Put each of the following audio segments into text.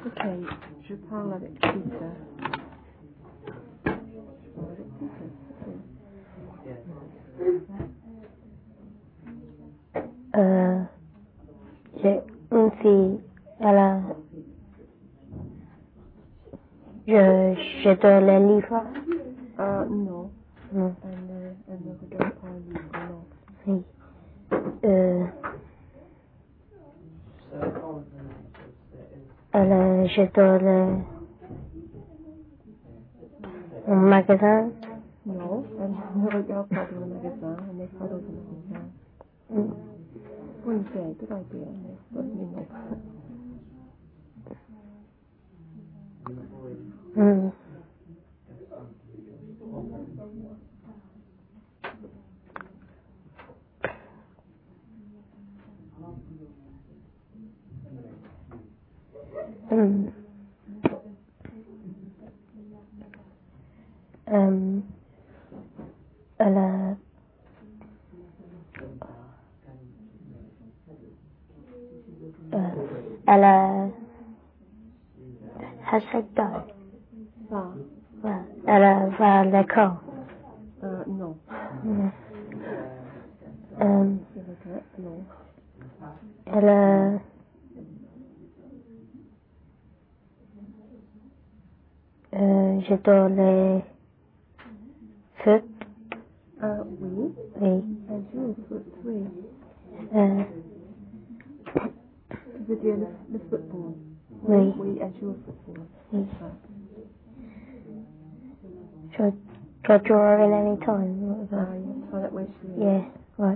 Ok, je parle avec Peter. J'ai une fille, je donne les livres. Non. Non. Elle ne regarde pas un livre, non. Oui. Je donne au magasin. Non, elle ne regarde pas dans le magasin, elle n'est pas dans le magasin. Oui, c'est une bonne idée, mais non. Elle a 5 ans. Elle va à l'école. Non. Je regrette, non. Je donne les foot. Oui. Oui. Elle joue au foot, oui. Tu veux dire le football? Oui. Oui, elle joue au football. Oui. So draw her in any time. You find out where she is? Yeah, right.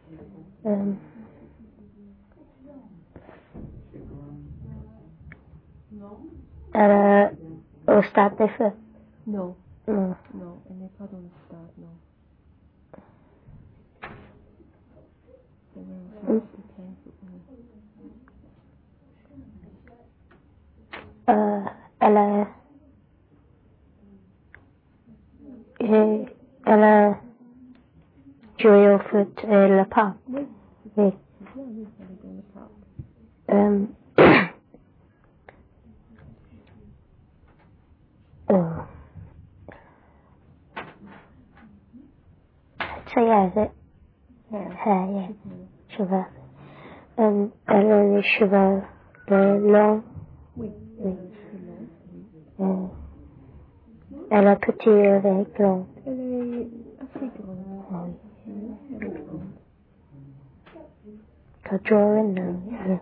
Au stade des feux. Non. Non. Non, elle n'est pas dans le stade, non. Elle a joué au foot et le parc. Oui. Oui. Oui, elle est dans le parc. So yeah, is it? Hair, yeah. Cheveux. Elle a les cheveux longs. Oui. Oui. Oui. Elle a petit avec long. Elle est assez grande. Oui. Elle est grande. So draw in now.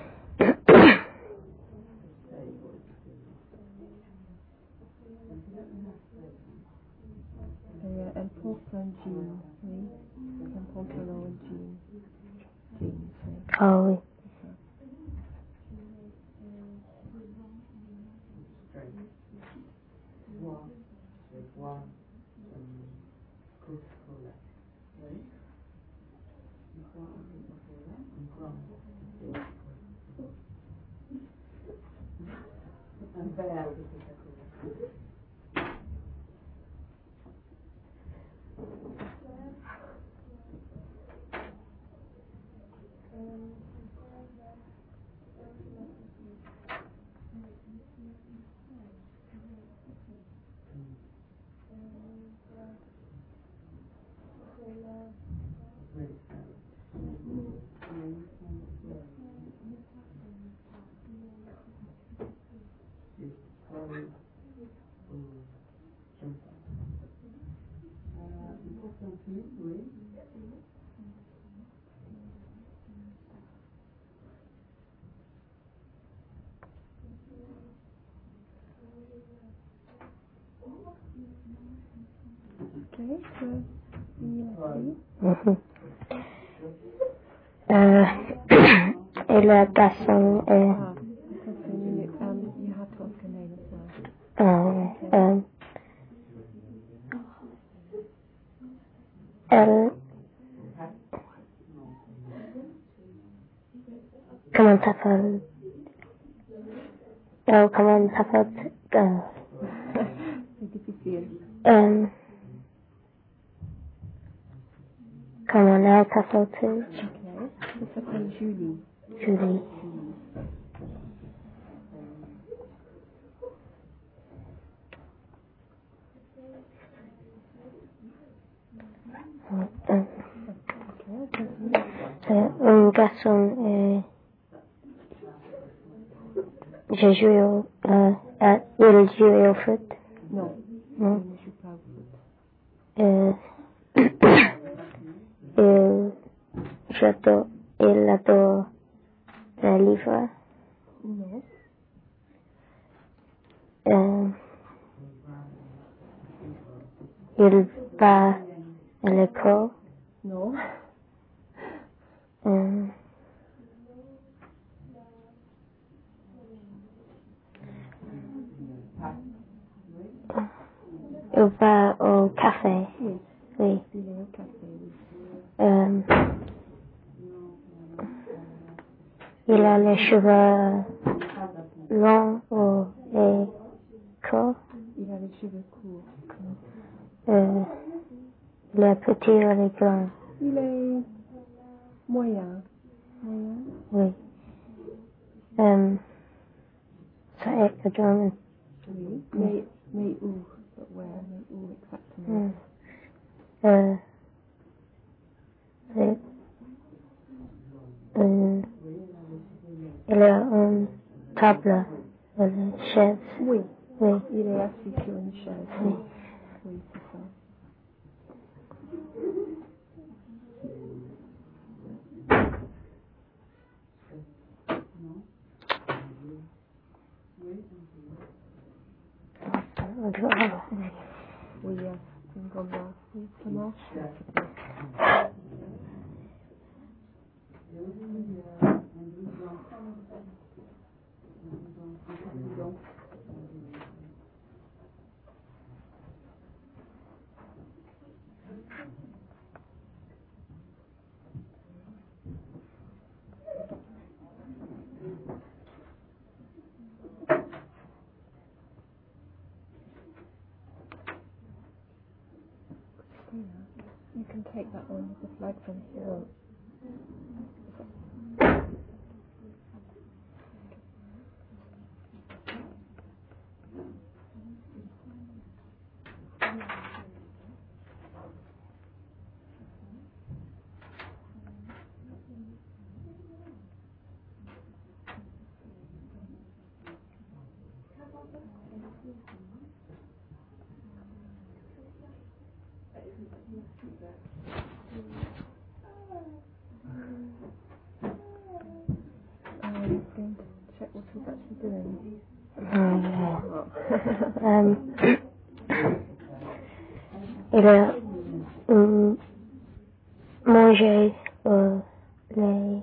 Elle porte un jean, oui. Un pantalon, un jean. Jeans, oui. Oh oui. Okay, so Et le bassin est... you have to ask her name as well. Elle... Comment t'appelles? Comment t'appelles? C'est difficile. Comment elle t'appelle? Okay. Elle s'appelle Julie. Julie. garçon et j'ai joué il jouait au foot. Non. Non. Il ne joue pas au foot. Il adore les livres. Non. Il va à l'école. Non. Il va au café. Oui. Oui. Il est au café, oui. Il a les cheveux longs et courts. Il a les cheveux courts. Il est petit ou il est grand? Il est moyen. Moyen. Oui. Ça est German. Oui. Mais où? But where? Mais où exactement? Il y a une table, une chaise. Oui. Oui. Il est assis sur une chaise. Oui. Oui, c'est ça. Oui, c'est une gomme là. Oui, ça marche. You can take that one with the flag from here. I'm going to check what he's actually doing. Il a mangé les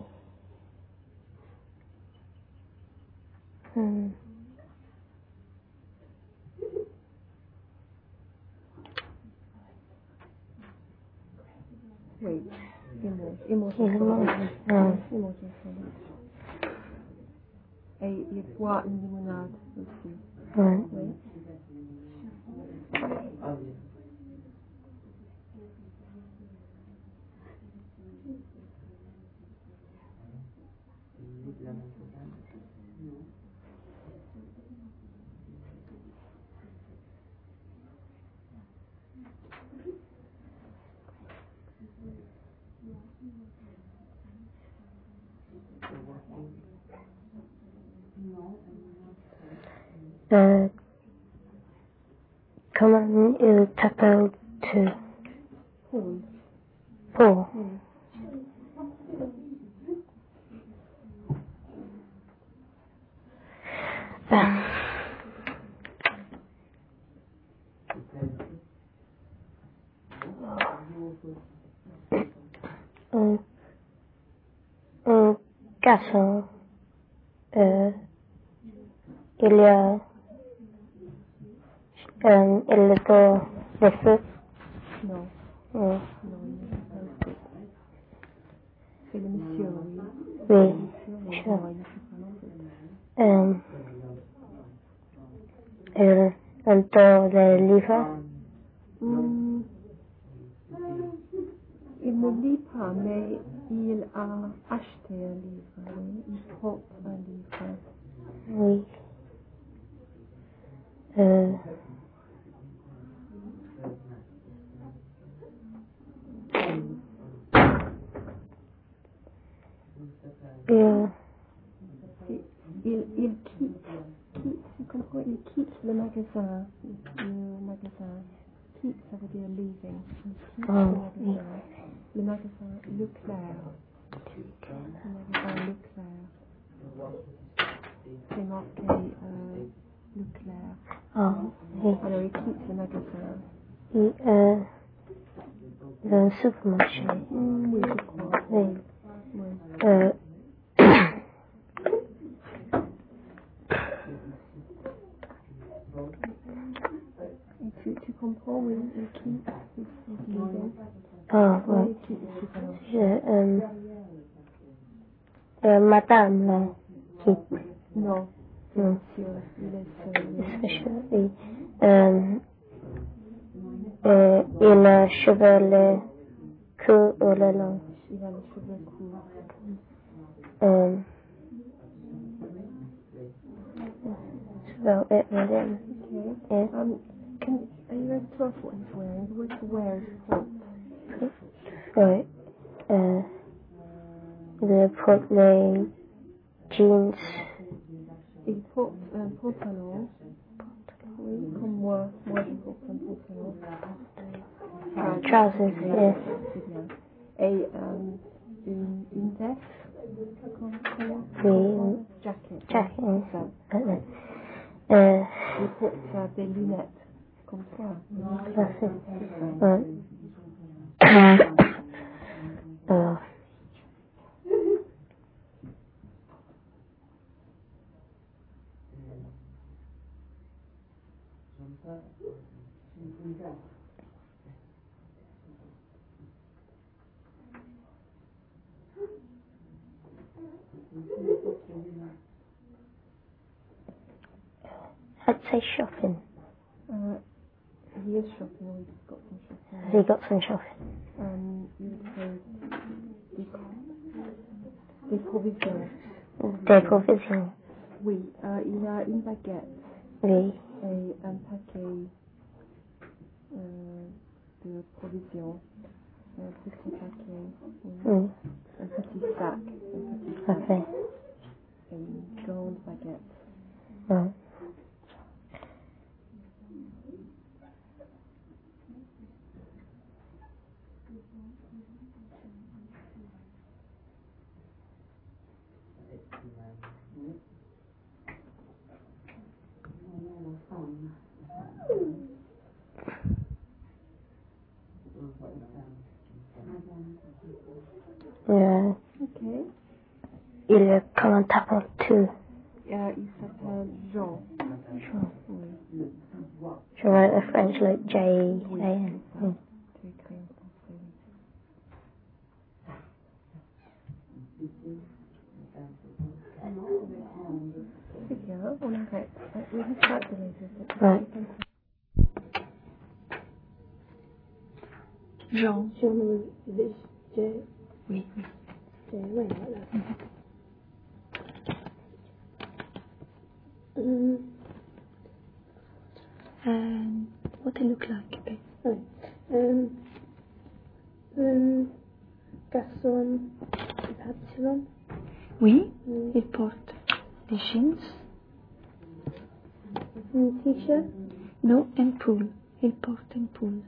Oui, il mange Il mange. Et il boit une limonade aussi. Oui. Oui. Comment il t'appelle-tu? Paul. Paul. Un garçon, il y a, il adore le foot. Non. Oui. Non, il n'est pas au foot. C'est le monsieur, oui. Oui. Le monsieur, oui. Sure. Non, il ne fait pas au foot. Il adore les livres. Il ne lit pas, mais il a acheté un livre, oui. Il porte un livre. Oui. tu comprends, il quitte le magasin. Quitte, ça veut dire leaving. Il quitte le magasin Leclerc. Le magasin Leclerc. C'est marqué Leclerc. Oui. Alors il quitte le magasin. Le supermarché. Oui, je crois. Oui. Oui. Et tu comprends, oui, il quitte. Il leaving. Oui. Il quitte le supermarché. Madame, là, quitte. Non. Monsieur, il est seul. Oui. Il a cheveux courts ou le long. Il a les cheveux courts. Well, it really. Okay. Are you able to tell us what he's wearing? The word to wear is put. Right. They put my jeans. Il porte un pantalon. Oui, comme moi. Moi, je porte un pantalon. Trousers, yes. C'est bien. Et une veste. Oui. Jacket. Jacket. Ça. Il porte des lunettes. Comme toi. Right. I'd say shopping. He is shopping, or he's got some shopping. Has he got some shopping? You would say des provisions. Des provisions. Oui, il a une baguette. Oui. Et un paquet de provisions. Un petit paquet. Oui. Un petit sac. Parfait. Et une grande baguette. Ouais. Okay. Il comment t'appelles tu? Il s'appelle Jean. Jean. Oui. Je write a French like J-A-N. Tu écris en français. C'est bien, on arrête. We just calculated it. Right. Jean. Jean, J. Oui. J, wait, like that. What they look like? Okay. Garçon, epsilon. Oui, il porte des jeans. Un t-shirt. Non, un pull. Il porte un pull.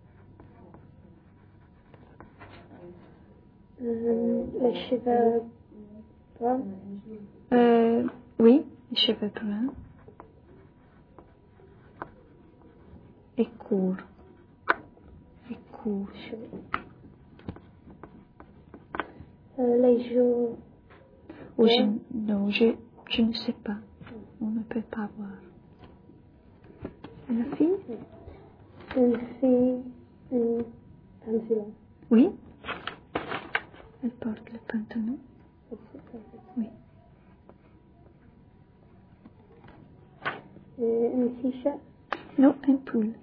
Les cheveux bruns. Oui, les cheveux bruns. Et court. Les jours. Ou non, je ne sais pas. On ne peut pas voir. Et la fille? Une fille, un pantalon. Oui. Elle porte le pantalon. Oui. Un t-shirt. Non, un pull.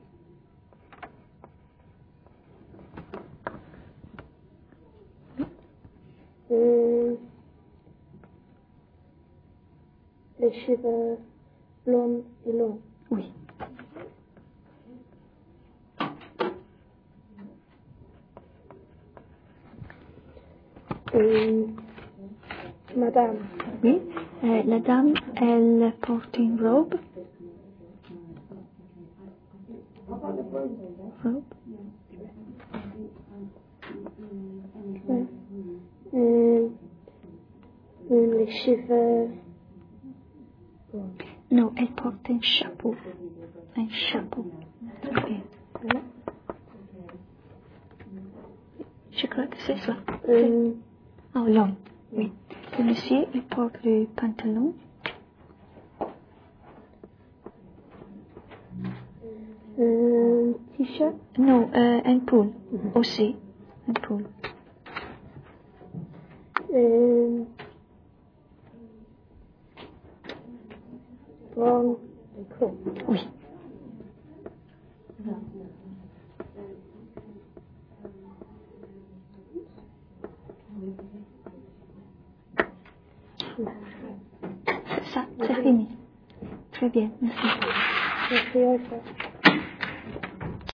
Les cheveux blonds et longs. Oui. Madame. Oui. La dame, elle porte une robe. Robe. Les cheveux. Non, elle porte un chapeau. Un chapeau. Très bien. Voilà. Je crois que c'est ça. Oh, long. Oui. Le monsieur, il porte le pantalon. T-shirt. Non, un pull aussi. Un pull. Brown. Cool. Oui. C'est ça, c'est fini. Très bien, merci. Merci,